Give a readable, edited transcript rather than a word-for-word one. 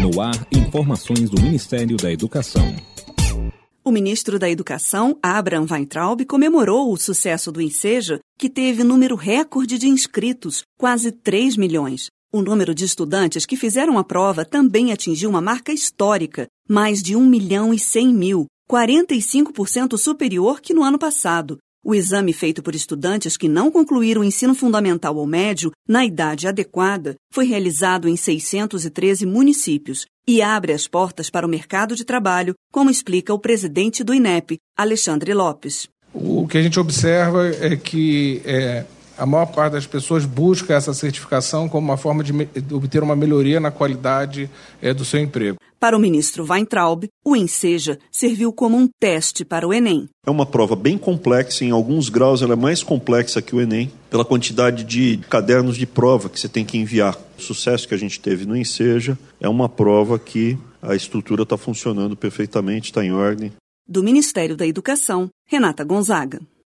No ar, informações do Ministério da Educação. O ministro da Educação, Abraham Weintraub, comemorou o sucesso do Enseja, que teve número recorde de inscritos, quase 3 milhões. O número de estudantes que fizeram a prova também atingiu uma marca histórica, mais de 1.100.000, 45% superior que no ano passado. O exame feito por estudantes que não concluíram o ensino fundamental ou médio na idade adequada foi realizado em 613 municípios e abre as portas para o mercado de trabalho, como explica o presidente do INEP, Alexandre Lopes. O que a gente observa é que a maior parte das pessoas busca essa certificação como uma forma de obter uma melhoria na qualidade do seu emprego. Para o ministro Weintraub, o Enseja serviu como um teste para o Enem. É uma prova bem complexa, em alguns graus ela é mais complexa que o Enem, pela quantidade de cadernos de prova que você tem que enviar. O sucesso que a gente teve no Enseja é uma prova que a estrutura está funcionando perfeitamente, está em ordem. Do Ministério da Educação, Renata Gonzaga.